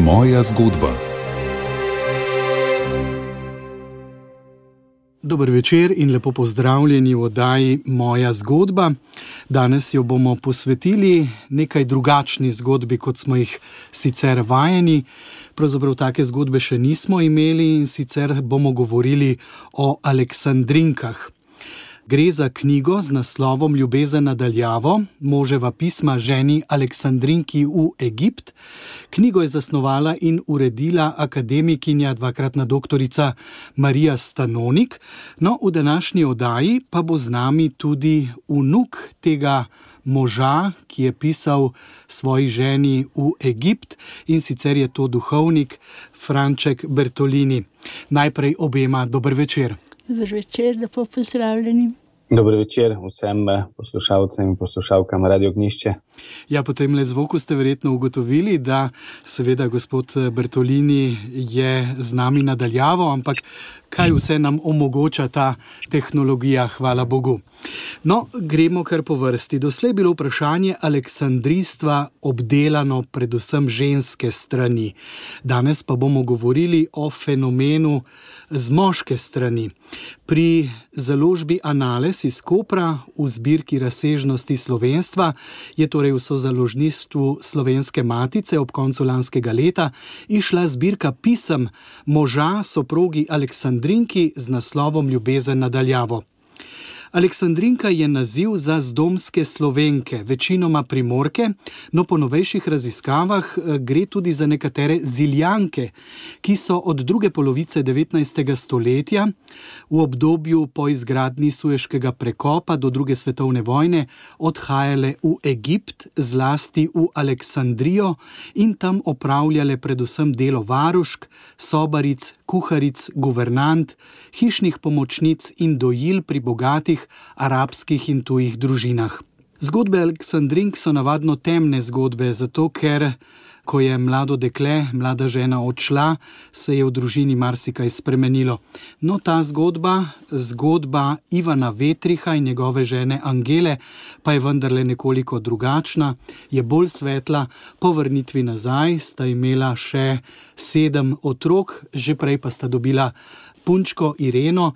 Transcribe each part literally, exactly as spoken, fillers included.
Moja zgodba. Dober večer in lepo pozdravljeni v oddaji Moja zgodba. Danes jo bomo posvetili nekaj drugačni zgodbi, kot smo jih sicer vajeni. Pravzaprav take zgodbe še nismo imeli in sicer bomo govorili o Aleksandrinkah. Gre za knjigo z naslovom Ljubezen na daljavo, moževa pisma ženi Aleksandrinki v Egipt. Knjigo je zasnovala in uredila akademikinja, dvakratna doktorica Marija Stanonik. No, v današnji oddaji pa bo z nami tudi vnuk tega moža, ki je pisal svoji ženi v Egipt, in sicer je to duhovnik Franček Bertolini. Najprej obema dober večer. Dober večer, lepo pozdravljeni. Dober večer vsem poslušalcem in poslušalkam Radio Ognjišče. Ja, po temle zvoku ste verjetno ugotovili, da seveda gospod Bertolini je z nami na daljavo, ampak kaj vse nam omogoča ta tehnologija, hvala Bogu. No, gremo kar po vrsti. Doslej je bilo vprašanje aleksandrijstva obdelano predvsem ženske strani. Danes pa bomo govorili o fenomenu z moške strani. Pri založbi Anales iz Kopra v zbirki Razsežnosti slovenstva je torej v sozaložništvu Slovenske matice ob koncu lanskega leta išla zbirka pisem moža soprogi Aleksandrinki z naslovom Ljubezen na daljavo. Aleksandrinka je naziv za zdomske Slovenke, večinoma Primorke, no po novejših raziskavah gre tudi za nekatere Ziljanke, ki so od druge polovice devetnajstega stoletja v obdobju po izgradnji Sueškega prekopa do druge svetovne vojne odhajale v Egipt, zlasti v Aleksandrijo, in tam opravljale predvsem delo varušk, sobaric, kuharic, guvernant, hišnih pomočnic in dojil pri bogatih arabskih in tujih družinah. Zgodbe Aleksandrink so navadno temne zgodbe, zato ker, ko je mlado dekle, mlada žena odšla, se je v družini marsikaj spremenilo. No, ta zgodba, zgodba Ivana Vetriha in njegove žene Angele, pa je vendarle nekoliko drugačna, je bolj svetla. Po vrnitvi nazaj sta imela še sedem otrok, že prej pa sta dobila punčko Ireno.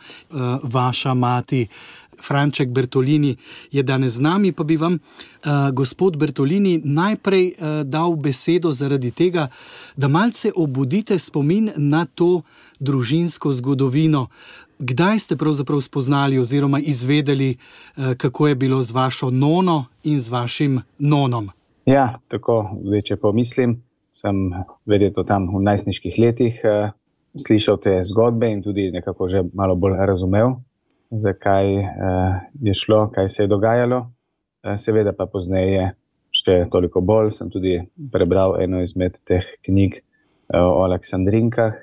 Vaša mati Franček Bertolini je danes z nami, pa bi vam uh, gospod Bertolini najprej uh, dal besedo zaradi tega, da malce obudite spomin na to družinsko zgodovino. Kdaj ste pravzaprav spoznali oziroma izvedeli, uh, kako je bilo z vašo nono in z vašim nonom? Ja, tako, zdaj, če pomislim, sem verjetno tam v najstniških letih uh, slišal te zgodbe in tudi nekako že malo bolj razumel, zakaj uh, je šlo, kaj se je dogajalo. Uh, seveda pa pozneje še toliko bolj sem tudi prebral eno izmed teh knjig uh, o Aleksandrinkah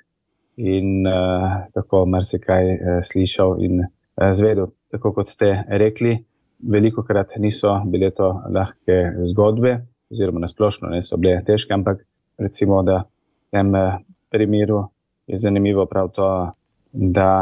in uh, tako marsikaj uh, slišal in uh, zvedel. Tako kot ste rekli, velikokrat niso bile to lahke zgodbe, oziroma nasplošno ne so bile težke, ampak recimo, da v tem uh, primeru je zanimivo prav to, da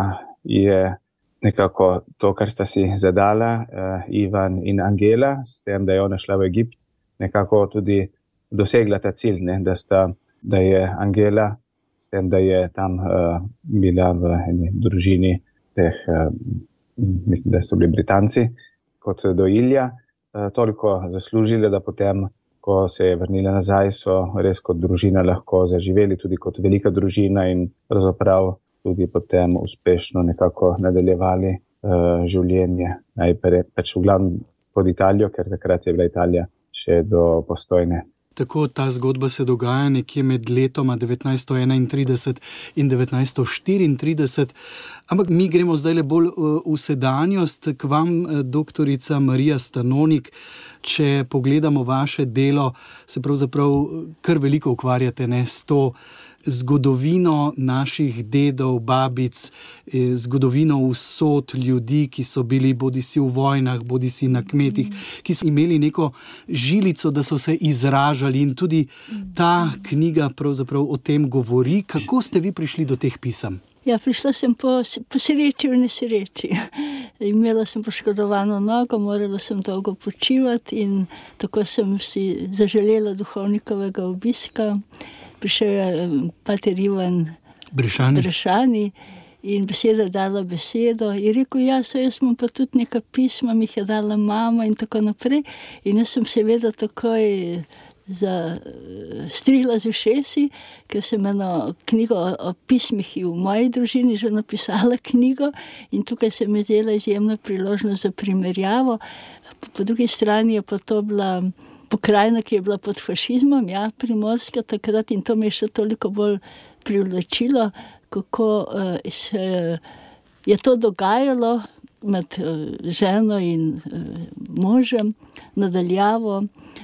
je nekako to, kar sta si zadala uh, Ivan in Angela, s tem, da je ona šla v Egipt, nekako tudi dosegla ta cilj, ne, da, sta, da je Angela, s tem, da je tam uh, bila v eni družini teh, uh, mislim, da so bili Britanci, kot dojilja, uh, toliko zaslužili, da potem, ko se je vrnila nazaj, so res kot družina lahko zaživeli, tudi kot velika družina in pravzaprav tudi potem uspešno nekako nadaljevali uh, življenje. Najprej pač v glavnem pod Italijo, ker takrat je bila Italija še do Postojne. Tako, ta zgodba se dogaja nekje med letoma devetnajststo enaintrideset in devetnajststo štiriintrideset, ampak mi gremo zdaj le bolj v sedanjost k vam, doktorica Marija Stanonik. Če pogledamo vaše delo, se pravzaprav kar veliko ukvarjate ne, s to zgodovino naših dedov, babic, zgodovino usod ljudi, ki so bili bodisi v vojnah, bodisi na kmetih, ki so imeli neko žilico, da so se izražali, in tudi ta knjiga pravzaprav o tem govori. Kako ste vi prišli do teh pisem? Ja, prišla sem po, po sreči v nesreči. Imela sem poškodovano nogo, morala sem dolgo počivati in tako sem si zaželela duhovnikovega obiska. prišel je pater Ivan Brešani. Brešani in beseda dala besedo. In rekel, ja, so jaz sem pa tudi neka pisma, mi jih je dala mama in tako naprej. In jaz sem seveda takoj zastrigla z ušesi, ker sem eno knjigo o pismih v moji družini že napisala knjigo in tukaj se mi zdela izjemna priložnost za primerjavo. Po drugi strani je pa to bila pokrajina, ki je bila pod fašizmom, ja, Primorska takrat, in to me je še toliko bolj privlačilo, kako uh, se je to dogajalo med uh, ženo in uh, možem nadaljavo.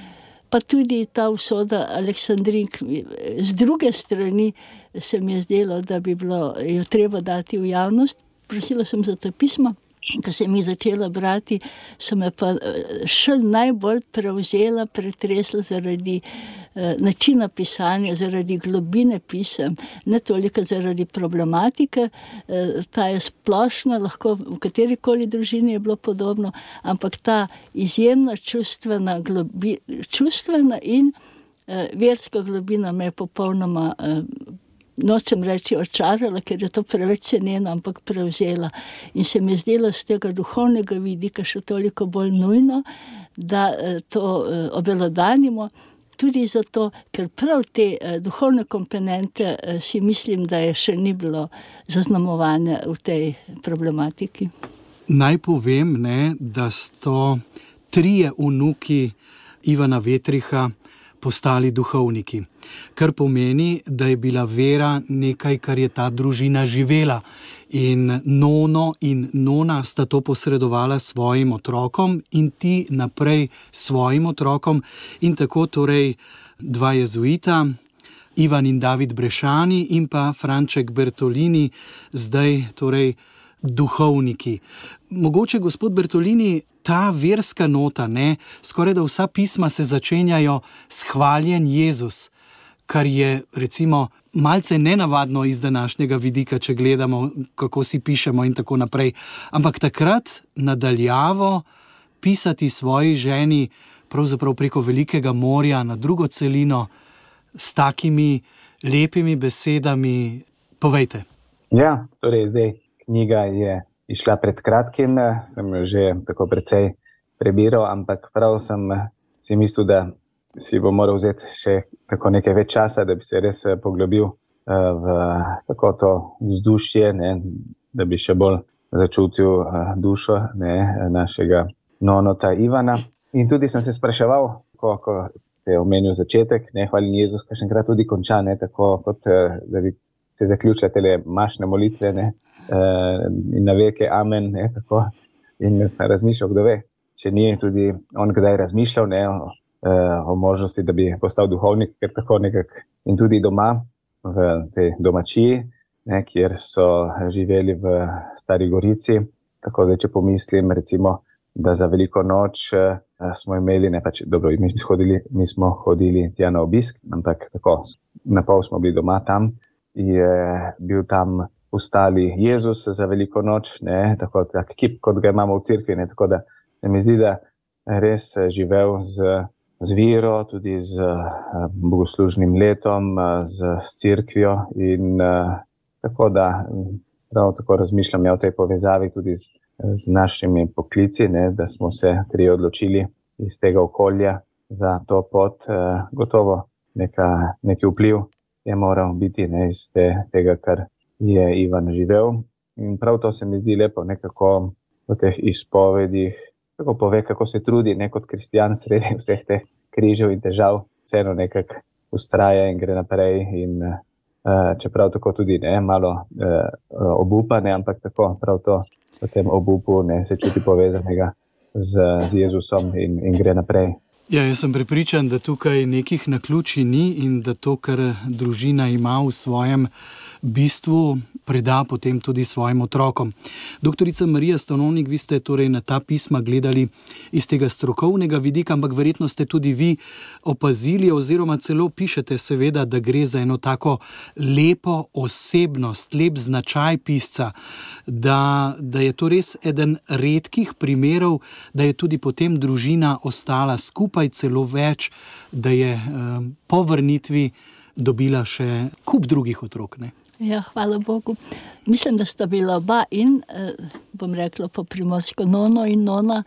Pa tudi ta usoda Aleksandrink. Z druge strani se mi je zdelo, da bi bilo jo treba dati v javnost. Prosila sem za ta pisma, ko sem jih začela brati, so me pa še najbolj prevzela, pretresla zaradi eh, načina pisanja, zaradi globine pisem, ne toliko zaradi problematike. Eh, ta je splošna, lahko v katerikoli družini je bilo podobno, ampak ta izjemna čustvena, globi, čustvena in eh, verska globina me je popolnoma eh, nočem reči očarala, ker je to preveč ceneno, ampak prevzela. In se mi je zdelo z tega duhovnega vidika še toliko bolj nujno, da to obelodanimo, tudi zato, ker prav te duhovne komponente si mislim, da je še ni bilo zaznamovane v tej problematiki. Naj povem, ne, da so trije vnuki Ivana Vetricha postali duhovniki, kar pomeni, da je bila vera nekaj, kar je ta družina živela. In nono in nona sta to posredovala svojim otrokom in ti naprej svojim otrokom. In tako torej dva jezuita, Ivan in David Brešani in pa Franček Bertolini, zdaj torej duhovniki. Mogoče, gospod Bertolini, ta verska nota, ne, skoraj da vsa pisma se začenjajo s hvaljen Jezus, kar je recimo malce nenavadno iz današnjega vidika, če gledamo, kako si pišemo in tako naprej. Ampak takrat nadaljavo pisati svoji ženi pravzaprav preko velikega morja na drugo celino s takimi lepimi besedami. Povejte. Ja, torej zdaj knjiga je išla pred kratkim, sem jo že tako precej prebiral, ampak prav sem si mislil, da si bo moral vzeti še tako nekaj več časa, da bi se res poglobil v tako to vzdušje, ne, da bi še bolj začutil dušo, ne, našega nonota Ivana. In tudi sem se spraševal, ko, ko je omenil začetek, ne, hvaljen Jezus, kakšenkrat tudi konča, ne, tako kot da bi se zaključila tele mašne molitve, ne, in na veke amen, ne, tako. In sem razmišljal, kdo ve, če ni tudi on kdaj razmišljal, ne, o, o možnosti, da bi postal duhovnik, ker tako nekako in tudi doma v tej domačiji, ne, kjer so živeli v Stari Gorici, tako da če pomislim recimo, da za Veliko noč smo imeli, ne pač, dobro, mi smo hodili, mi smo hodili tja na obisk, ampak tako, na pol smo bili doma tam, je bil tam ustali Jezus za Veliko noč, ne, tako tak kip, kot ga imamo v cerkvi, ne, tako da se mi zdi, da res živel z, z vero, tudi z uh, bogoslužnim letom, uh, z, z cerkvijo in uh, tako da prav tako razmišljam ja, o tej povezavi tudi z, z našimi poklici, ne, da smo se tri odločili iz tega okolja za to pot, uh, gotovo neka, neki vpliv je moral biti, ne, iz te, tega, kar je Ivan živel. In prav to se mi zdi lepo, nekako v teh izpovedih, kako pove, kako se trudi, ne, kot kristjan sredi vseh teh križev in težav, vseeno nekako ustraja in gre naprej in uh, čeprav tako tudi ne, malo uh, obupa, ne, ampak tako prav to v tem obupu ne, se čuti povezanega z, z Jezusom in, in gre naprej. Ja, jaz sem prepričan, da tukaj nekih naključij ni in da to, kar družina ima v svojem bistvu, preda potem tudi svojim otrokom. Doktorica Marija Stanovnik, vi ste torej na ta pisma gledali iz tega strokovnega vidika, ampak verjetno ste tudi vi opazili oziroma celo pišete seveda, da gre za eno tako lepo osebnost, lep značaj pisca, da, da je to res eden redkih primerov, da je tudi potem družina ostala skupaj celo več, da je eh, po vrnitvi dobila še kup drugih otrok, ne? Ja, hvala Bogu. Mislim, da sta bila oba in, eh, bom rekla po primorsko, Nono in Nona,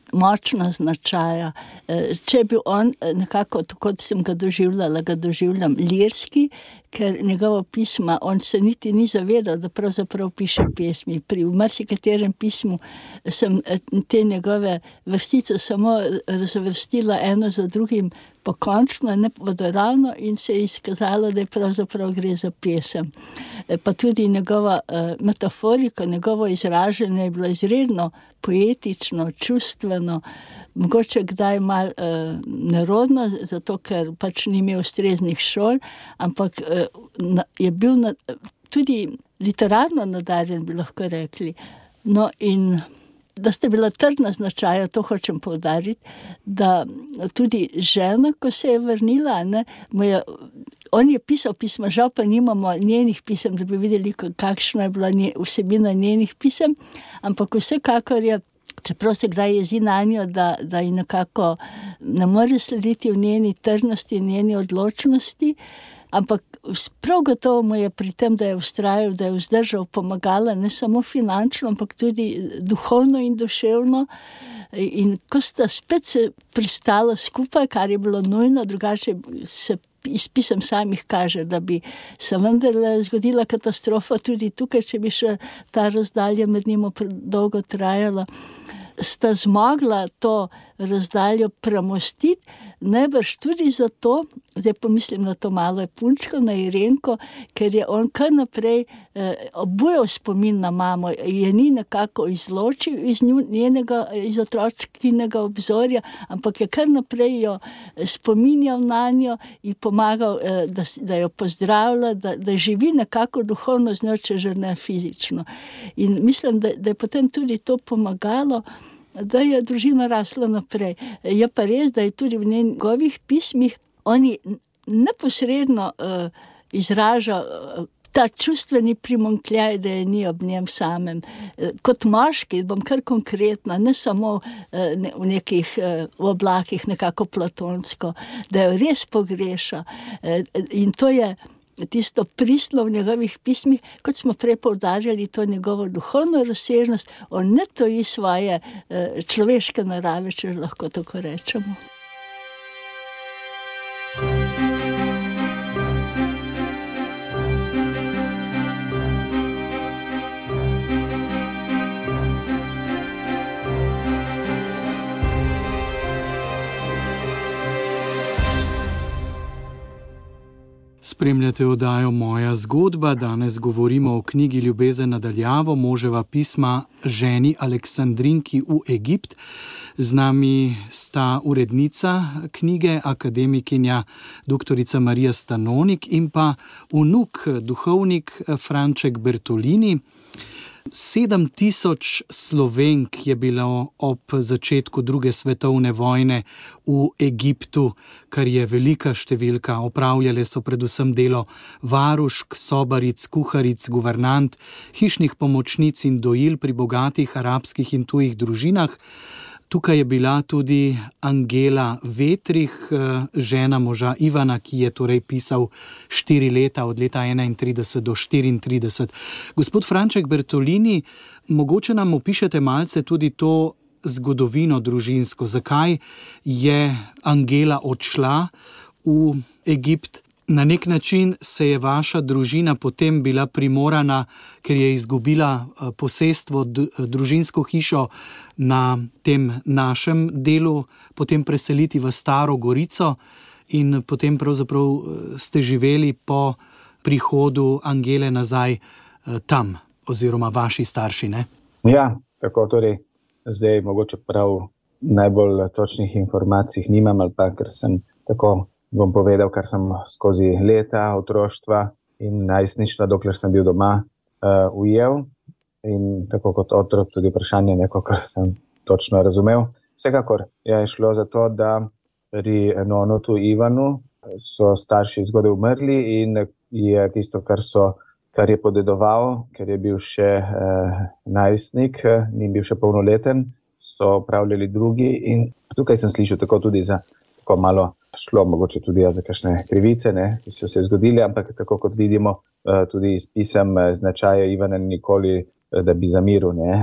močna značaja. Če bi on nekako, tako da sem ga doživljala, ga doživljam lirski, ker njegovo pisma, on se niti ni zavedal, da pravzaprav piše pesmi. Pri marsikaterem pismu sem te njegove vrstice samo razvrstila eno za drugim pokončno, ne vodoravno, in se je izkazalo, da je pravzaprav gre za pesem. Pa tudi njegova uh, metaforika, njegovo izražanje je bilo izredno poetično, čustveno, mogoče kdaj malo uh, nerodno, zato ker pač ni imel ustreznih šol, ampak uh, na, je bil na, tudi literarno nadarjen, bi lahko rekli. No in da sta bila trdna značaja, to hočem poudariti, da tudi žena, ko se je vrnila, ne, moja, on je pisal pisma, žal pa nimamo njenih pisem, da bi videli, kakšna je bila nje, vsebina njenih pisem, ampak vsekakor je, čeprav se kdaj jezi na njo, da, da je nekako ne more slediti v njeni trdnosti, njeni odločnosti, ampak prav gotovo mu je pri tem, da je vztrajal, da je vzdržal, pomagala ne samo finančno, ampak tudi duhovno in duševno. In ko sta spet se pristala skupaj, kar je bilo nujno, drugače se iz pisem samih kaže, da bi se vendarle zgodila katastrofa tudi tukaj, če bi še ta razdalja med njima dolgo trajala. Sta zmogla to razdaljo premostiti, najbrž tudi zato, zdaj pomislim na to malo punčko, na Irenko, ker je on kar naprej eh, obujal spomin na mamo, je ni nekako izločil iz njenega, iz otročkinega obzorja, ampak je kar naprej jo spominjal na njo in pomagal, eh, da, da jo pozdravlja, da, da živi nekako duhovno z njo, če že ne fizično. In mislim, da, da je potem tudi to pomagalo, da je družina rasla naprej. Je pa res, da je tudi v njegovih pismih oni neposredno uh, izraža uh, ta čustveni primanjkljaj, da je ni ob njem samem. Uh, kot moški, bom kar konkretna, ne samo uh, ne, v nekih uh, v oblakih nekako platonsko, da jo res pogreša. Uh, in to je tisto pristno v njegovih pismih, kot smo prej poudarjali, to njegovo duhovno razsežnost, on ne toji svoje eh, človeške narave, če lahko tako rečemo. Spremljate oddajo Moja zgodba. Danes govorimo o knjigi Ljubezen na daljavo, moževa pisma ženi Aleksandrinki v Egipt. Z nami sta urednica knjige, akademikinja doktorica Marija Stanonik in pa vnuk, duhovnik Franček Bertolini. Sedem tisoč Slovenk je bilo ob začetku druge svetovne vojne v Egiptu, kar je velika številka. Opravljale so predvsem delo varušk, sobaric, kuharic, guvernant, hišnih pomočnic in dojil pri bogatih arabskih in tujih družinah. Tukaj je bila tudi Angela Vetrih, žena moža Ivana, ki je torej pisal štiri leta, od leta enaintrideset do štiriintrideset. Gospod Franček Bertolini, mogoče nam opišete malce tudi to zgodovino družinsko. Zakaj je Angela odšla v Egipt? Na nek način se je vaša družina potem bila primorana, ker je izgubila posestvo, družinsko hišo na tem našem delu, potem preseliti v Staro Gorico in potem pravzaprav ste živeli po prihodu Angele nazaj tam, oziroma vaši starši, ne? Ja, tako, torej zdaj mogoče prav najbolj točnih informacij nimam, ali pa ker sem tako bom povedal, kar sem skozi leta otroštva in najstništva, dokler sem bil doma, uh, ujel. In tako kot otrok tudi vprašanje neko, kar sem točno razumel. Vsekakor je šlo za to, da pri nonotu Ivanu so starši zgodaj umrli in je tisto, kar, so, kar je podedoval, ker je bil še uh, najstnik, ni bil še polnoleten, so upravljali drugi. In tukaj sem slišal tako tudi za tako malo šlo mogoče tudi ja, za kakšne krivice, ne, ki so se zgodili, ampak tako kot vidimo, tudi iz pisem značaja Ivana nikoli, da bi zamiril, ne,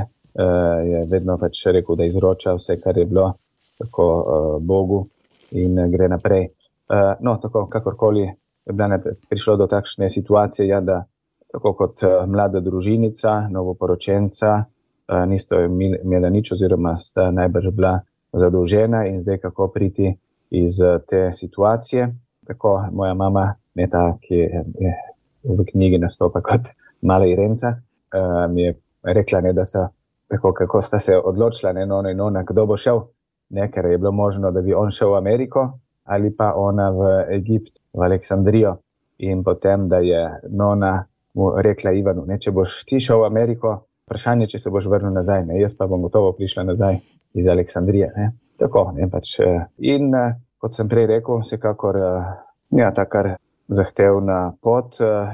je vedno pač rekel, da izroča vse, kar je bilo tako Bogu in gre naprej. No, tako kakorkoli je bila prišlo do takšne situacije, ja, da tako kot mlada družinica, novoporočenca, nista imela nič oziroma sta najbrž bila zadolžena in zdaj kako priti iz te situacije. Tako moja mama, ne ta, ki je, je v knjigi nastopa kot mala Irenca, mi je rekla, ne, da so tako, kako sta se odločila, ne, ona in ona, kdo bo šel, ne, ker je bilo možno, da bi on šel v Ameriko ali pa ona v Egipt, v Aleksandrijo. In potem, da je nona mu rekla Ivanu, ne, če boš ti šel v Ameriko, vprašanje, če se boš vrnil nazaj, ne, jaz pa bom gotovo prišla nazaj iz Aleksandrije, ne. Tako, ne, pač. In kot sem prej rekel, vsekakor, ja, ta kar zahtevna pot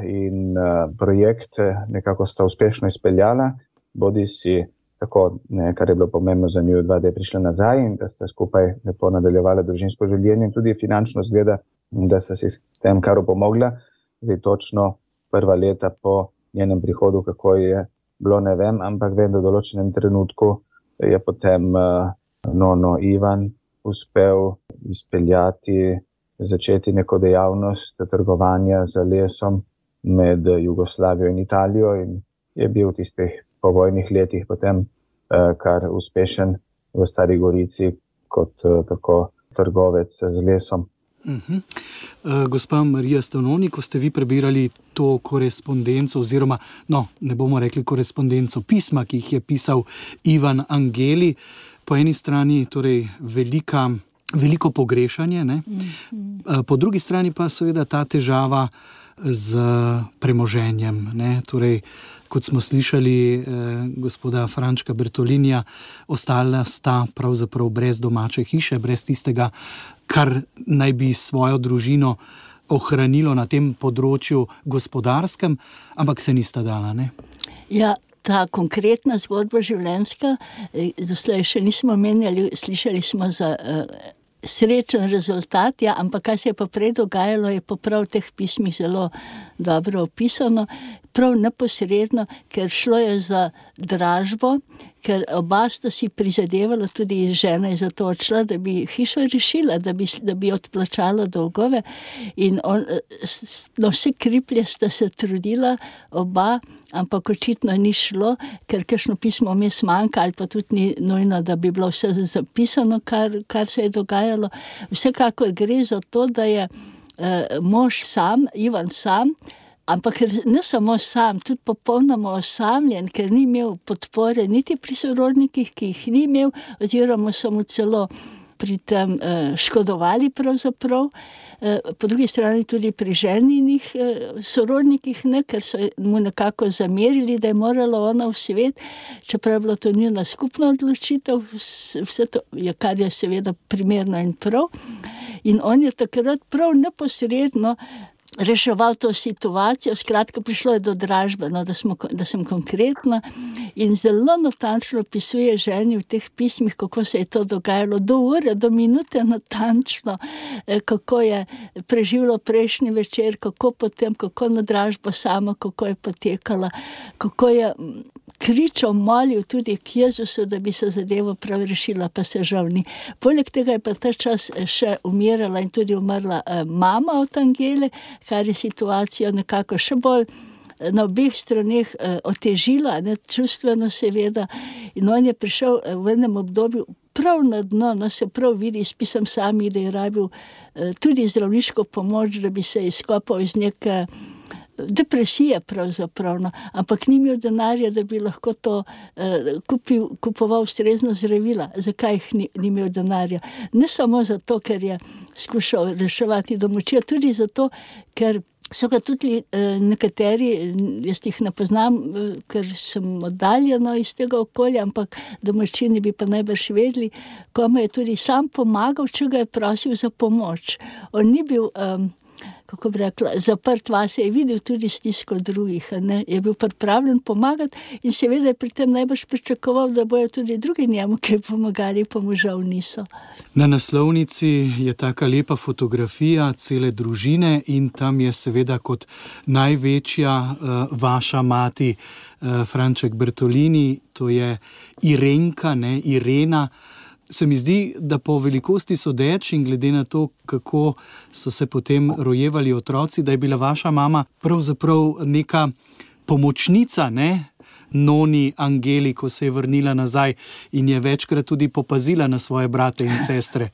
in projekt nekako sta uspešno izpeljala, bodi si tako, ne, kar je bilo pomembno za nju dva, da je prišla nazaj in da sta skupaj lepo nadaljevala družinsko življenje in tudi finančno zgleda, da sta si s tem kar opomogla. Zdaj točno prva leta po njenem prihodu, kako je bilo, ne vem, ampak vem, da v določenem trenutku je potem nono Ivan uspel izpeljati, začeti neko dejavnost trgovanja z lesom med Jugoslavijo in Italijo in je bil v tistih povojnih letih potem kar uspešen v Stari Gorici kot tako trgovec z lesom. Uh-huh. Uh, gospa Marija Stanoni, ko ste vi prebirali to korespondenco oziroma, no, ne bomo rekli korespondenco, pisma, ki jih je pisal Ivan Angeli, po eni strani torej velika, veliko pogrešanje, ne? Uh, po drugi strani pa seveda ta težava z premoženjem, ne? Torej, kot smo slišali eh, gospoda Frančka Bertolinija, ostala sta pravzaprav brez domače hiše, brez tistega, kar naj bi svojo družino ohranilo na tem področju gospodarskem, ampak se nista dala, ne? Ja, ta konkretna zgodba življenjska, doslej še nismo menjali, slišali smo za uh, srečen rezultat, ja, ampak kaj se je pa prej dogajalo, je pa prav v teh pismih zelo dobro opisano, prav neposredno, ker šlo je za dražbo, ker oba sta si prizadevala, tudi žena je za to odšla, da bi hišo rešila, da bi, da bi odplačala dolgove in on, no, vse kriplje sta se trudila oba, ampak očitno ni šlo, ker kakšno pismo vmes manjka ali pa tudi ni nujno, da bi bilo vse zapisano, kar, kar se je dogajalo. Vsekakor gre za to, da je eh, mož sam, Ivan sam, ampak ne samo sam, tudi popolnoma osamljen, ker ni imel podpore niti pri sorodnikih, ki jih ni imel, oziroma so mu celo pri tem eh, škodovali pravzaprav. Eh, po drugi strani tudi pri ženinih eh, sorodnikih, ne, ker so mu nekako zamerili, da je morala ona v svet, čeprav je bilo to njena skupna odločitev, vse to, kar je seveda primerno in prav. In on je takrat prav neposredno reševal to situacijo, skratka prišlo je do dražbe, no, da, smo, da sem konkretna in zelo natančno opisuje ženi v teh pismih, kako se je to dogajalo, do ure, do minute natančno, kako je preživelo prejšnji večer, kako potem, kako na dražbo sama, kako je potekala, kako je kričal, molil tudi k Jezusu, da bi se zadevo prav rešila, pa se žal ni. Poleg tega je pa ta čas še umirala in tudi umrla eh, mama od Angele, kar je situacijo nekako še bolj na obeh straneh eh, otežila, ne, čustveno seveda. In on je prišel eh, v enem obdobju prav na dno, no se prav vidi, spisam sami, da je rabil eh, tudi zdravniško pomoč, da bi se izkopal iz neke depresije pravzaprav, no. Ampak ni imel denarja, da bi lahko to eh, kupil, kupoval ustrezno zdravila. Zakaj jih ni, ni imel denarja? Ne samo zato, ker je skušal reševati domočijo, tudi zato, ker so ga tudi eh, nekateri, jaz jih ne poznam, eh, ker sem oddaljena iz tega okolja, ampak domačini bi pa najbrž vedeli, komu je tudi sam pomagal, če ga je prosil za pomoč. On ni bil, eh, kako bi rekla, zaprt vase, je videl tudi stisko drugih, ne? Je bil pripravljen pomagati in seveda je pri tem najbolj pričakoval, da bojo tudi drugi njemu kaj pomagali, pa mu žal niso. Na naslovnici je taka lepa fotografija cele družine in tam je seveda kot največja uh, vaša mati uh, Franček Bertolini, to je Irenka, ne, Irena. Se mi zdi, da po velikosti sodeč in glede na to, kako so se potem rojevali otroci, da je bila vaša mama pravzaprav neka pomočnica, ne, noni Angeli, ko se je vrnila nazaj in je večkrat tudi popazila na svoje brate in sestre.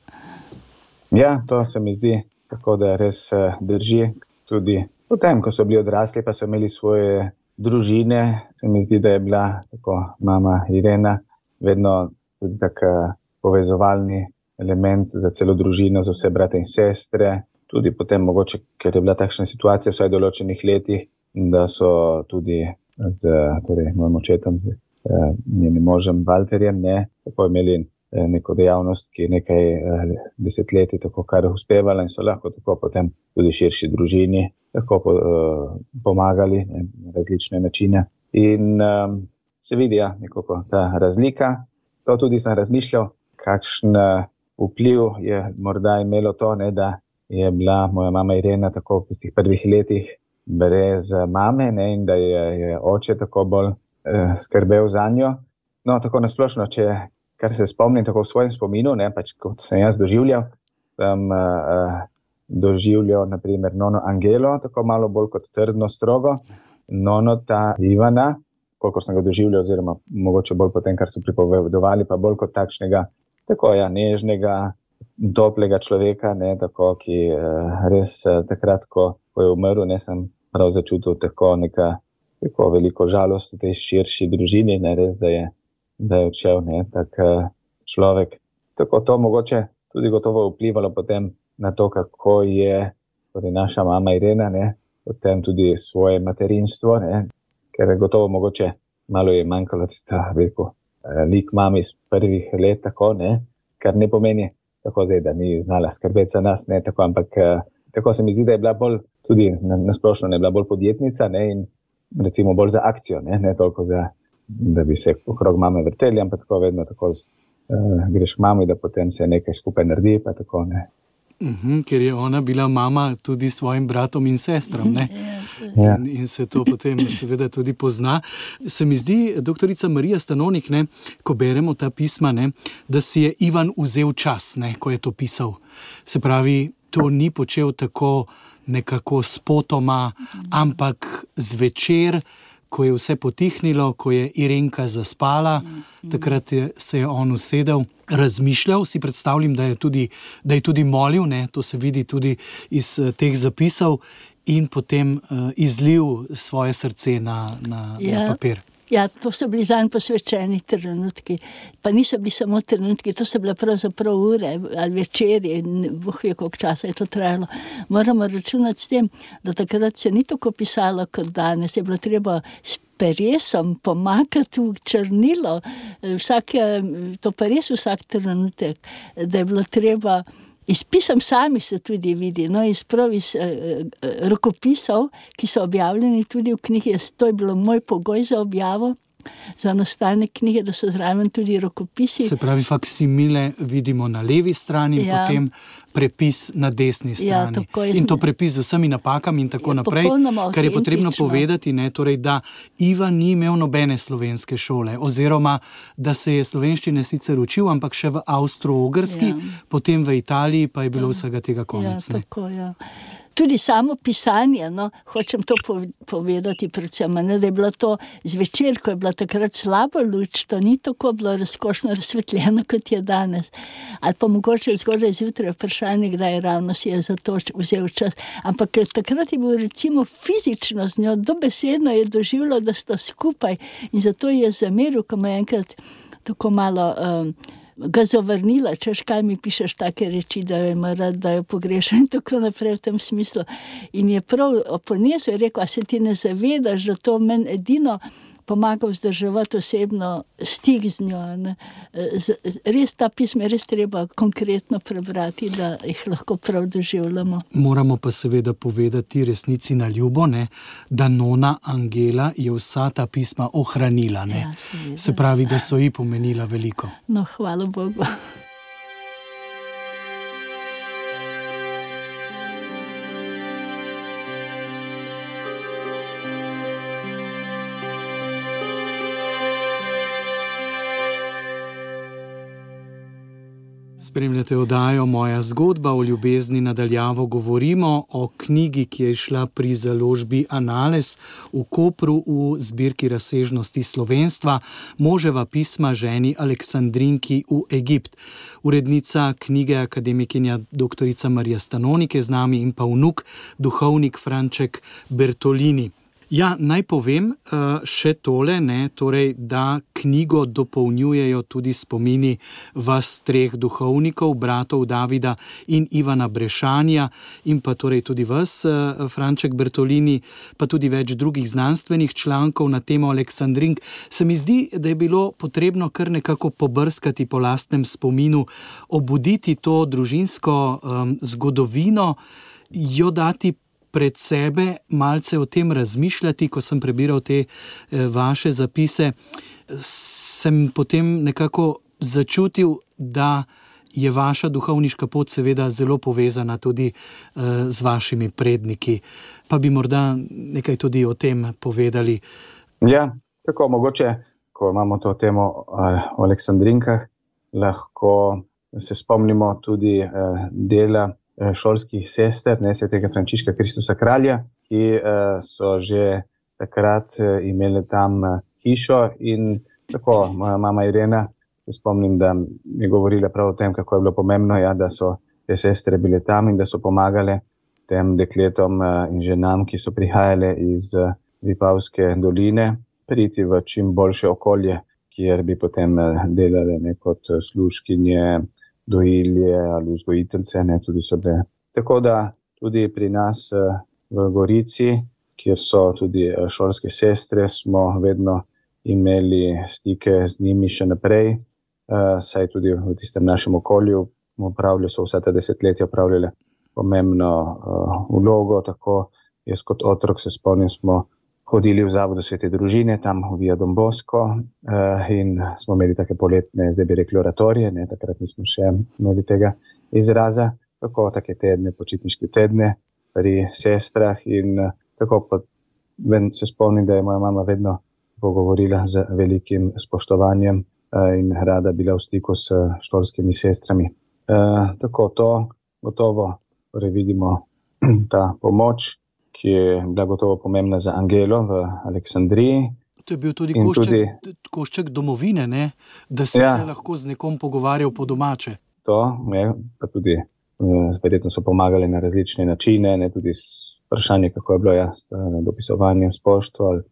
Ja, to se mi zdi, tako da res drži. Tudi potem, ko so bili odrasli, pa so imeli svoje družine, se mi zdi, da je bila tako mama Irena vedno tudi tak povezovalni element za celo družino, za vse brate in sestre. Tudi potem mogoče, ker je bila takšna situacija vsaj v določenih letih, da so tudi z torej, mojim očetom, z eh, njenim možem Valterjem, ne, tako imeli eh, neko dejavnost, ki je nekaj eh, desetletij tako kar uspevala in so lahko tako potem tudi širši družini tako po, eh, pomagali ne, na različne načine. In eh, se vidi, ja, nekako ta razlika. To tudi sem razmišljal, kakšen vpliv je morda imelo to, ne, da je bila moja mama Irena tako v tistih prvih letih brez mame, ne, in da je, je oče tako bolj eh, skrbel za njo. No, tako nasplošno, če kar se spomnim tako v svojem spominu, ne, pač kot sem jaz doživljal, sem eh, doživljal naprimer nono Angelo, tako malo bolj kot trdno strogo, nono ta Ivana, koliko sem ga doživljal, oziroma mogoče bolj potem, kar so pripovedovali, pa bolj kot takšnega, tako ja, nežnega, toplega človeka, ne, tako, ki eh, res eh, takrat, ko, ko je umrl, ne, sem prav začutil tako neka tako veliko žalost v tej širši družini, ne, res, da je, da je odšel, ne, tak eh, človek. Tako to mogoče tudi gotovo vplivalo potem na to, kako je torej naša mama Irena, ne, potem tudi svoje materinstvo, ne, ker je gotovo mogoče malo je manjkalo tista veliko lik mami iz prvih let, tako, ne, kar ne pomeni tako zdaj, da ni znala skrbeti za nas, ne, tako, ampak tako se mi zdi, da je bila bolj, tudi nasplošno ne bila bolj podjetnica, ne, in recimo bolj za akcijo, ne, ne toliko za, da bi se okrog mame vrteli, ampak tako vedno tako z, uh, greš k mami, da potem se nekaj skupaj naredi, pa tako, ne. Uhum, ker je ona bila mama tudi svojim bratom in sestram, ne? Ja. In, in se to potem seveda tudi pozna. Se mi zdi, doktorica Marija Stanonik, ne, ko beremo ta pisma, ne, da si je Ivan vzel čas, ne, ko je to pisal. Se pravi, to ni počel tako nekako spotoma, ampak zvečer, ko je vse potihnilo, ko je Irenka zaspala, takrat je, se je on usedel, razmišljal, si predstavljam, da je tudi, da je tudi molil, ne, to se vidi tudi iz teh zapisov, in potem uh, izlil svoje srce na, na, ja. na papir. Ja, to so bili zanj posvečeni trenutki. Pa niso bili samo trenutki, to so bile pravzaprav ure ali večeri, boh ve, koliko časa je to trajalo. Moramo računati s tem, da takrat se ni tako pisalo kot danes. Je bilo treba s peresom pomakati v črnilo, vsak, to pa res vsak trenutek, da je bilo treba. Iz pisem sami se tudi vidi, no, iz prav iz eh, rokopisov, ki so objavljeni tudi v knjigi. To je bilo moj pogoj za objavo, za nastanek knjige, da so zraven tudi rokopisi. Se pravi, faksimile vidimo na levi strani, ja. Potem prepis na desni strani. Ja, in to prepis z vsemi napakami in tako ja, naprej, kar je potrebno povedati, ne, torej, da Ivan ni imel nobene slovenske šole, oziroma da se je slovenščine sicer učil, ampak še v Avstro-Ogrski, ja. Potem v Italiji pa je bilo ja. Vsega tega konec. Ja, tako, ja. Tudi samo pisanje, no, hočem to povedati predvsem, ne, da je bilo to zvečer, ko je bila takrat slaba luč, to ni tako bilo razkošno razsvetljeno, kot je danes. Ali pa mogoče zgodaj zjutraj vprašanje, kdaj je ravno si je za to vzel čas. Ampak takrat je bil recimo fizično z njo, dobesedno je doživljal, da sta skupaj in zato je zameril, ko mu je enkrat tako malo um, ga zavrnila, češ, kaj mi pišeš take reči, da jo ima rad, da jo pogreša in tako naprej v tem smislu. In je prav ponesel, je rekel, a se ti ne zavedaš, da to meni edino pomaga vzdrževati osebno stik z njo. Ne. Res ta pisma res treba konkretno prebrati, da jih lahko prav doživljamo. Moramo pa seveda povedati resnici na ljubo, ne, da nona Angela je vsa ta pisma ohranila. Ne. Ja, Se pravi, da so ji pomenila veliko. No, hvala Bogu. Spremljate oddajo Moja zgodba o ljubezni na daljavo. Govorimo o knjigi, ki je šla pri založbi Anales v Kopru v zbirki Razsežnosti slovenstva, Moževa pisma ženi Aleksandrinki v Egipt. Urednica knjige, akademikinja doktorica Marija Stanonik je z nami in pa vnuk, duhovnik Franček Bertolini. Ja, naj povem še tole, ne, torej, da knjigo dopolnjujejo tudi spomini vas treh duhovnikov, bratov Davida in Ivana Brešanja in pa torej tudi vas, Franček Bertolini, pa tudi več drugih znanstvenih člankov na temo Aleksandrink. Se mi zdi, da je bilo potrebno kar nekako pobrskati po lastnem spominu, obuditi to družinsko um, zgodovino, jo dati pred sebe, malce o tem razmišljati. Ko sem prebiral te eh, vaše zapise, sem potem nekako začutil, da je vaša duhovniška pot seveda zelo povezana tudi eh, z vašimi predniki. Pa bi morda nekaj tudi o tem povedali. Ja, tako mogoče, ko imamo to temo o Aleksandrinkah, lahko se spomnimo tudi eh, dela šolskih sester, ne, svetega Frančiška Kristusa kralja, ki uh, so že takrat uh, imeli tam uh, hišo in tako, moja mama Irena, se spomnim, da je govorila prav o tem, kako je bilo pomembno, ja, da so te sestre bile tam in da so pomagale tem dekletom uh, in ženam, ki so prihajale iz uh, Vipavske doline, priti v čim boljše okolje, kjer bi potem uh, delale ne, kot služkinje, dojilje ali vzgojiteljice, ne, tudi so bile. Tako da tudi pri nas v Gorici, kjer so tudi šolske sestre, smo vedno imeli stike z njimi še naprej, saj tudi v tistem našem okolju so vsa ta desetletja opravljale pomembno vlogo, tako jaz kot otrok se spomnim, smo hodili v Zavodu Svete družine, tam v Via Don Bosco uh, in smo imeli take poletne, zdaj bi rekli oratorije, ne, takrat nismo še imeli tega izraza, tako take tedne, počitniške tedne pri sestrah in uh, tako pa ven, se spomnim, da je moja mama vedno pogovorila z velikim spoštovanjem uh, in rada bila v stiku s šolskimi sestrami. Uh, tako to gotovo torej vidimo ta pomoč, ki je bila gotovo pomembna za Angelo v Aleksandriji. To je bil tudi košček, tudi košček domovine, ne? Da si ja. se lahko z nekom pogovarjal po domače. To, ne, pa tudi verjetno so pomagali na različne načine, ne, tudi s vprašanje, kako je bilo ja, s dopisovanjem, s pošto ali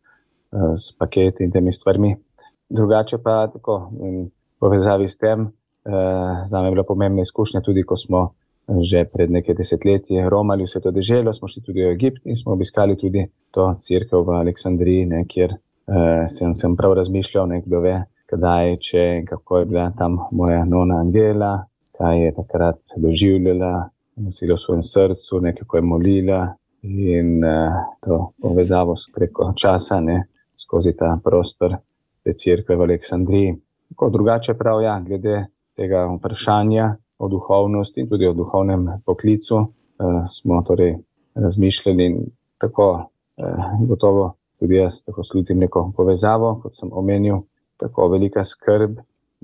s paketi in temi stvarmi. Drugače pa tako, v povezavi s tem, zame je bila pomembna izkušnja tudi, ko smo že pred nekaj desetletje romali v Sveto deželo, smo šli tudi v Egipt in smo obiskali tudi to cerkev v Aleksandriji, ne, kjer eh, sem, sem prav razmišljal, ne, kdo ve, kdaj, če in kako je bila tam moja nona Angela, kaj je takrat doživljala, nosila v svojem srcu, ne, kako je molila in eh, to povezavo preko časa, ne, skozi ta prostor te cerkve v Aleksandriji. Tako drugače prav, ja, glede tega vprašanja o duhovnosti in tudi o duhovnem poklicu eh, smo torej razmišljali in tako eh, gotovo tudi jaz tako slutim neko povezavo, kot sem omenil, tako velika skrb,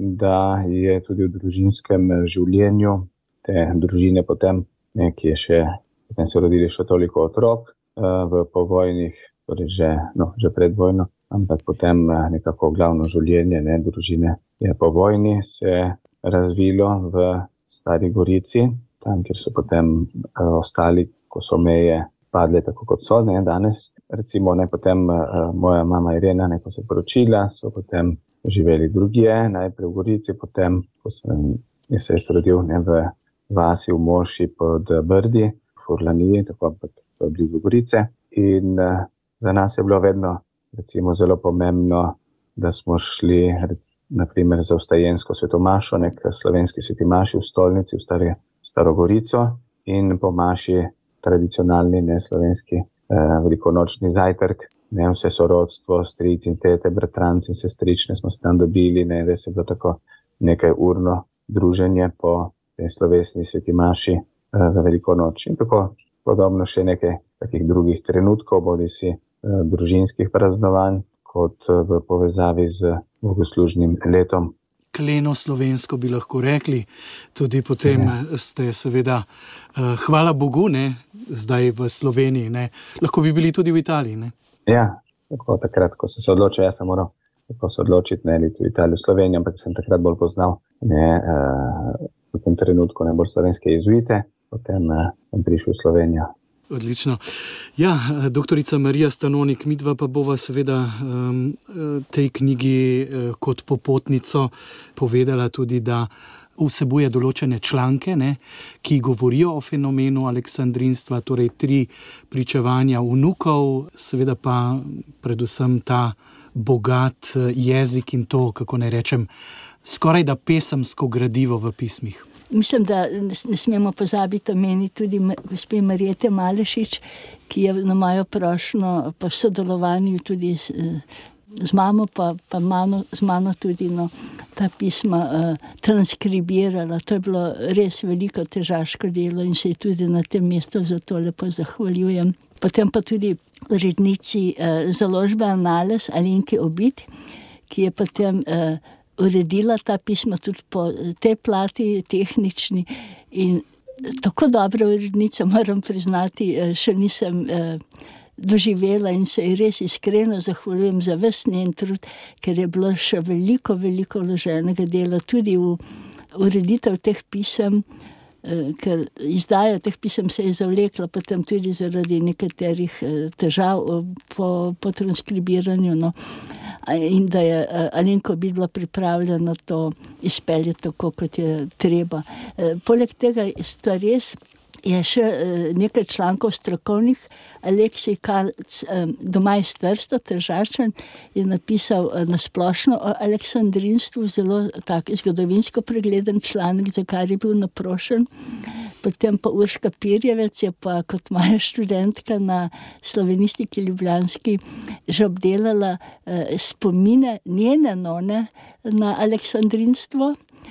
da je tudi v družinskem življenju te družine potem, ne, ki je še, potem se rodili še toliko otrok eh, v povojnih, torej že, no, že pred vojno, ampak potem eh, nekako glavno življenje, ne, družine je po vojni se razvilo v Stari Gorici, tam, kjer so potem uh, ostali, ko so meje padle tako kot so, ne, danes. Recimo, ne, potem uh, moja mama Irena, ne, ko se poročila, so potem živeli drugje, najprej v Gorici, potem, ko sem se rodil, ne, v vasi v Moši pod Brdi, v Furlaniji, tako pa blizu Gorice. In uh, za nas je bilo vedno recimo zelo pomembno, da smo šli naprimer za vstajensko svetomašo, nek slovenski svetimaši v stolnici, v Stare, Starogorico in po maši tradicionalni ne slovenski eh, velikonočni zajtrk. Ne, vse sorodstvo, stric in tete, bratranci in sestrične smo se tam dobili, ne, da se bilo tako nekaj urno druženje po tej slovesni svetimaši eh, za veliko noč. In tako podobno še nekaj takih drugih trenutkov, bodi si eh, družinskih praznovanj, kot eh, v povezavi z bogoslužnim letom. Kleno slovensko bi lahko rekli, tudi potem ne. Ste seveda, eh, hvala Bogu, ne, zdaj v Sloveniji, ne, lahko bi bili tudi v Italiji, ne. Ja, tako takrat, ko sem se odločil, jaz sem moral tako se odločiti, ne, ali v Italiji, v Sloveniji, ampak sem takrat bolj poznal, ne, uh, v tem trenutku najbolj slovenske jezuite, potem uh, sem prišel v Slovenijo. Odlično. Ja, doktorica Marija Stanonik, midva pa bova seveda um, tej knjigi uh, kot popotnico povedala tudi, da vsebuje določene članke, ne, ki govorijo o fenomenu aleksandrinstva, torej tri pričevanja vnukov, seveda pa predvsem ta bogat jezik in to, kako ne rečem, skoraj da pesemsko gradivo v pismih. Mislim, da ne smemo pozabiti omeniti tudi gospe Marjete Malešič, ki je na mojo prošnjo pa v sodelovanju tudi z, z mamo, pa, pa mano, z mano tudi no, ta pisma uh, transkribirala. To je bilo res veliko težaško delo in se tudi na tem mestu za to lepo zahvaljujem. Potem pa tudi urednici uh, založbe Anales Alenki Obid, ki je potem uh, uredila ta pisma tudi po tej plati tehnični in tako dobra urednica, moram priznati, še nisem uh, doživela in se ji res iskreno zahvaljujem za ves njen trud, ker je bilo še veliko, veliko vloženega dela tudi v ureditev teh pisem, ker izdaja teh pisem se je zavlekla potem tudi zaradi nekaterih težav po, po transkribiranju, no. In da je Alenka Obid bila pripravljena to izpeljati tako, kot je treba. Poleg tega sta res je še nekaj člankov strokovnih. Aleksij Kalc, doma iz Trsta, Tržačan, je napisal na splošno o aleksandrinstvu zelo tak zgodovinsko pregleden članek, za kar je bil naprošen. Potem pa Urška Pirjevec je pa kot moja študentka na slovenistiki ljubljanski že obdelala spomine njene none na aleksandrinstvo.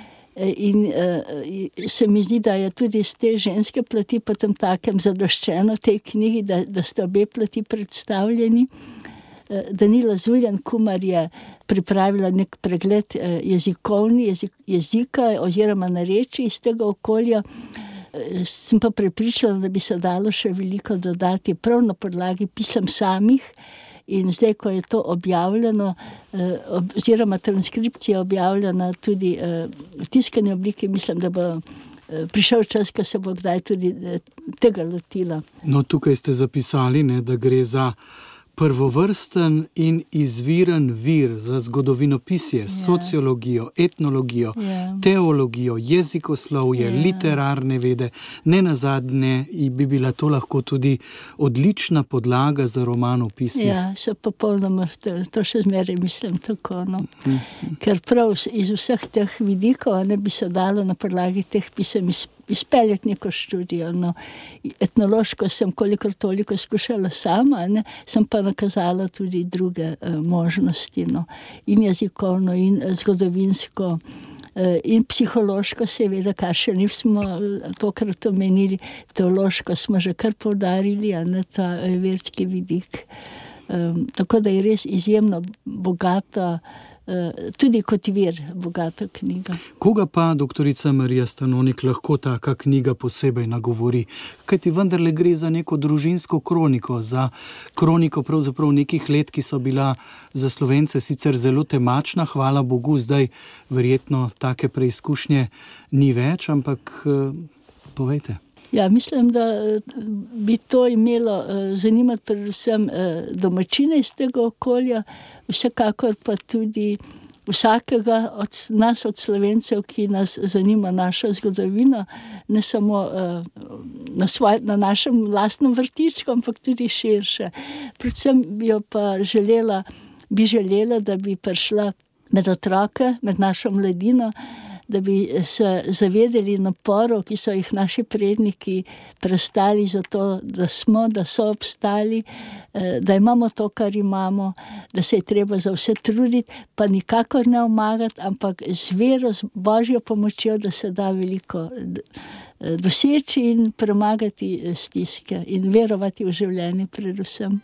In uh, se mi zdi, da je tudi z te ženske plati potem takem zadoščeno tej knjigi, da, da ste obe plati predstavljeni. Uh, Danila Zuljan Kumar je pripravila nek pregled uh, jezikovni, jezik, jezika oziroma narečij iz tega okolja. Uh, sem pa prepričala, da bi se dalo še veliko dodati prav na podlagi pisem samih. In zdaj, ko je to objavljeno, oziroma transkripcija objavljena tudi v tiskani obliki, mislim, da bo prišel čas, ko se bo kdaj tudi tega lotila. No, tukaj ste zapisali, ne, da gre za prvovrsten in izviren vir za zgodovinopisje, yeah. sociologijo, etnologijo, yeah. teologijo, jezikoslovje, yeah. literarne vede. Ne nazadnje bi bila to lahko tudi odlična podlaga za roman o pismih. Ja, še popolnoma, to še zmeraj mislim tako. No. Mm-hmm. Ker prav iz vseh teh vidikov ne bi se dalo na podlagi teh pisem izpeljati neko študijo. No. Etnološko sem kolikor toliko skušala sama, ne, sem pa nakazala tudi druge uh, možnosti. No. In jezikovno, in uh, zgodovinsko, uh, in psihološko seveda, kar še nismo uh, tokrat omenili, teološko smo že kar poudarili, a ne ta uh, verski vidik. Um, tako da je res izjemno bogata, Uh, tudi kot vir bogata knjiga. Koga pa, doktorica Marija Stanonik, lahko taka knjiga posebej nagovori? Kajti vendarle gre za neko družinsko kroniko, za kroniko pravzaprav nekih let, ki so bila za Slovence sicer zelo temačna, hvala Bogu, zdaj verjetno take preizkušnje ni več, ampak uh, povejte. Ja, mislim, da bi to imelo uh, zanimati predvsem uh, domačine iz tega okolja, vsekakor pa tudi vsakega od nas, od Slovencev, ki nas zanima naša zgodovina, ne samo uh, na, svoj, na našem lastnem vrtičku, ampak tudi širše. Predvsem bi jo pa želela, bi želela, da bi prišla med otroke, med našo mladino, da bi se zavedali naporov, ki so jih naši predniki prestali za to, da smo, da so obstali, da imamo to, kar imamo, da se je treba za vse truditi, pa nikakor ne omagati, ampak z vero, z Božjo pomočjo, da se da veliko doseči in premagati stiske in verovati v življenje predvsem.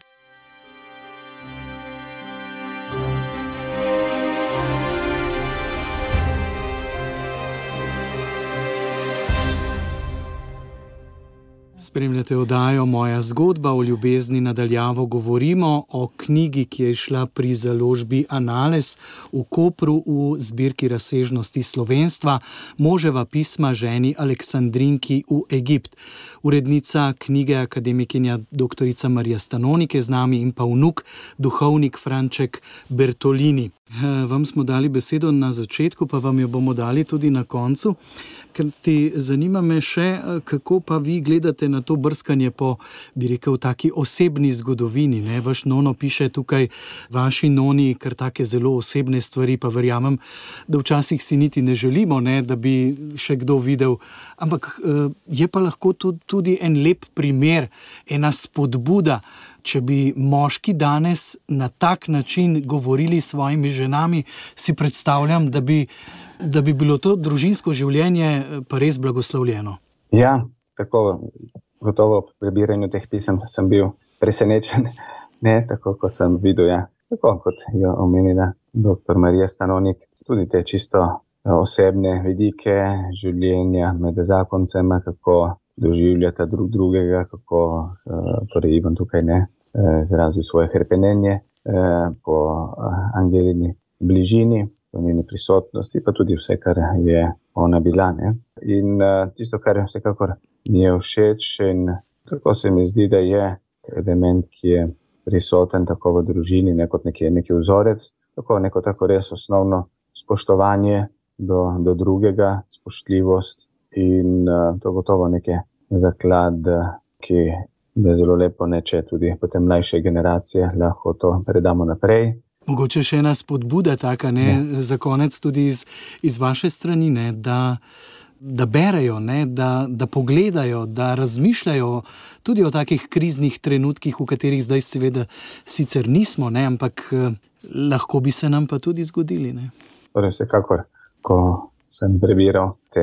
Spremljate oddajo Moja zgodba o ljubezni na daljavo. Govorimo o knjigi, ki je šla pri založbi Anales v Kopru v zbirki Razsežnosti slovenstva, Moževa pisma ženi Aleksandrinki v Egipt. Urednica knjige, akademikinja doktorica Marija Stanonik je z nami in pa vnuk, duhovnik Franček Bertolini. Vam smo dali besedo na začetku, pa vam jo bomo dali tudi na koncu. Ker ti zanima me še, kako pa vi gledate na to brskanje po, bi rekel, taki osebni zgodovini. Ne? Vaš nono piše tukaj, vaši noni, kar take zelo osebne stvari, pa verjamem, da včasih si niti ne želimo, ne, da bi še kdo videl. Ampak je pa lahko tudi en lep primer, ena spodbuda, če bi moški danes na tak način govorili s svojimi ženami, si predstavljam, da bi da bi bilo to družinsko življenje pa res blagoslovljeno. Ja, tako gotovo pri prebiranju teh pisem sem bil presenečen, ne, tako ko sem videl, ja, tako kot je omenila doktor Marija Stanonik, tudi te čisto osebne vidike življenja med zakoncema, kako doživljata drug drugega, kako, torej Ivan tukaj ne, izrazil svoje hrepenenje po Angelini bližini, po njeni prisotnosti, pa tudi vse, kar je ona bila. Ne? In uh, tisto, kar je vsekakor mi je všeč, in tako se mi zdi, da je element, ki je prisoten tako v družini, ne kot neki, neki vzorec, tako neko tako res osnovno spoštovanje do, do drugega, spoštljivost in uh, to gotovo neke zaklad, ki je zelo lepo, ne, če tudi potem mlajše generacije lahko to predamo naprej. Mogoče še ena spodbuda taka, ne, ja. Za konec tudi iz, iz vaše strani, ne, da, da berejo, ne, da, da pogledajo, da razmišljajo tudi o takih kriznih trenutkih, v katerih zdaj seveda sicer nismo, ne, ampak eh, lahko bi se nam pa tudi zgodili. Ne. Torej, vsekakor, ko sem prebiral te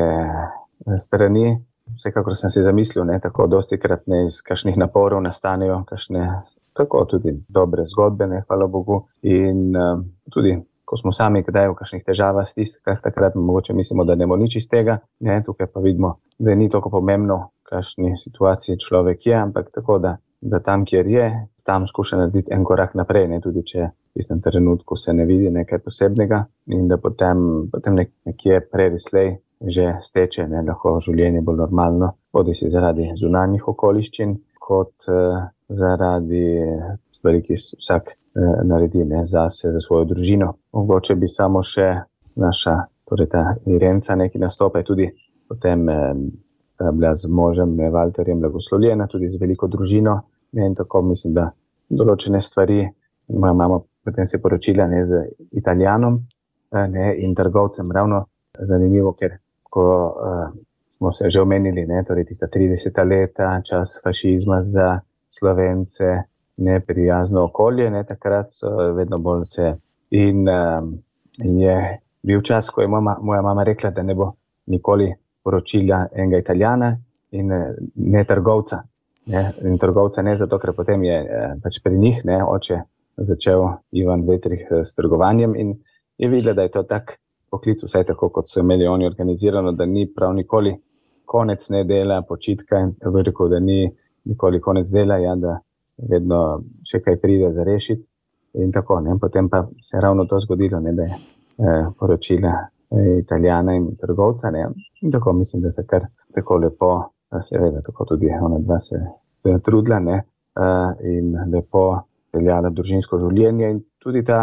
strani, vsekakor sem si zamislil, ne, tako dostikrat ne iz kakšnih naporov nastanejo, kakšne tako tudi dobre zgodbe, ne, hvala Bogu. In uh, tudi, ko smo sami kdaj v kakšnih težavah, stiskah, takrat mogoče mislimo, da ne bo nič iz tega. Ne, tukaj pa vidimo, da ni toliko pomembno, v kakšni situaciji človek je, ampak tako, da, da tam, kjer je, tam skuša narediti en korak naprej, ne, tudi če v tistem trenutku se ne vidi nekaj posebnega in da potem, potem nek, nekje prerislej že steče, ne, lahko življenje bolj normalno, bodi si zaradi zunanjih okoliščin, kot uh, zaradi stvari, ki vsak uh, naredi, ne, zase, za svojo družino. Mogoče bi samo še naša, torej ta Irenca, neki nastopa, tudi potem eh, bila z možem ne, Valterjem blagoslovljena, tudi z veliko družino. Ne, in tako mislim, da določene stvari, moja mama potem se poročila ne, z Italijanom ne, in trgovcem. Ravno zanimivo, ker ko uh, smo se že omenili, ne, torej tista trideseta leta, čas fašizma za Slovence, neprijazno okolje, ne, takrat so vedno bolj se. In, um, in je bil čas, ko je mama, moja mama rekla, da ne bo nikoli poročila enega Italijana in ne trgovca. Ne, in trgovca ne zato, ker potem je pač pri njih, ne, oče začel Ivan Vetrih s trgovanjem in je videla, da je to tak poklic, vsaj tako, kot so imeli oni organizirano, da ni prav nikoli konec ne dela, počitka in tako rekel, da ni nikoli konec dela, ja, da vedno še kaj pride za rešiti in tako, ne. Potem pa se je ravno to zgodilo, ne, da je eh, poročila eh, Italijana in trgovca, ne. In tako mislim, da se kar tako lepo, seveda tako tudi ona dva se trudila, ne, eh, in lepo peljala družinsko življenje in tudi ta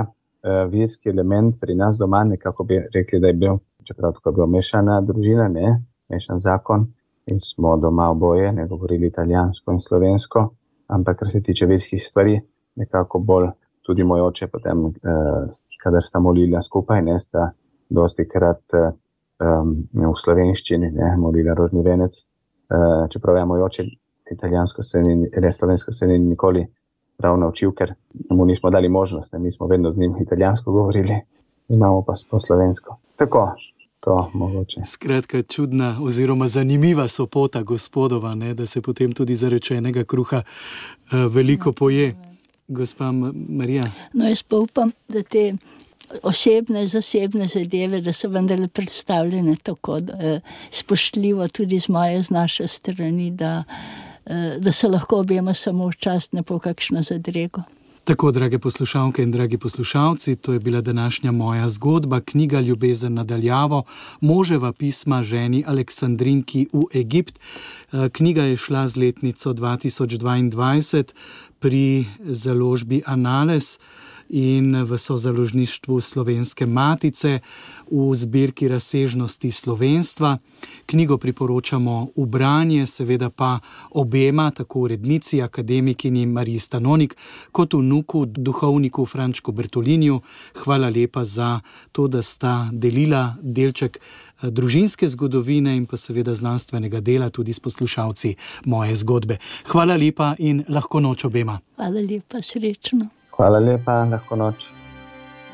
verski element pri nas doma, nekako bi rekli, da je bil, čeprav tako je bila mešana družina, ne, mešan zakon in smo doma oboje, ne govorili italijansko in slovensko, ampak kar se tiče verskih stvari, nekako bolj tudi moj oče potem, eh, kadar sta molila skupaj, ne, sta dosti krat eh, v slovenščini, ne, molila rožni venec, eh, čeprav je moj oče italijansko se ni, ne, slovensko se ni nikoli prav naučil, ker mu nismo dali možnost, ne, mi smo vedno z njim italijansko govorili, znamo pa po slovensko. Tako, to mogoče. Skratka, čudna oziroma zanimiva sopota gospodova, ne, da se potem tudi za rečenega kruha uh, veliko poje. Gospa Marija. No, jaz pa upam, da te osebne, zasebne zadeve, da so vendarle predstavljene tako da, spoštljivo tudi z moje, z naše strani, da da se lahko objema samo včasih, ne po kakšno zadrego. Tako, drage poslušalke in dragi poslušalci, to je bila današnja moja zgodba, knjiga Ljubezen na daljavo, moževa pisma ženi Aleksandrinki v Egipt. Knjiga je šla z letnico dva tisoč dvaindvajset pri založbi Anales in v sozaložništvu Slovenske matice v zbirki Razsežnosti slovenstva. Knjigo priporočamo v branje, seveda pa obema, tako urednici, akademikinji Mariji Stanonik, kot vnuku, duhovniku Frančku Bertoliniju. Hvala lepa za to, da sta delila delček družinske zgodovine in pa seveda znanstvenega dela tudi s poslušalci moje zgodbe. Hvala lepa in lahko noč obema. Hvala lepa, srečno. Hvala lepa, lahko noč.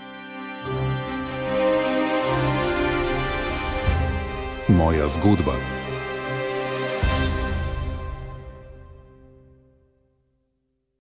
Moja zgodba.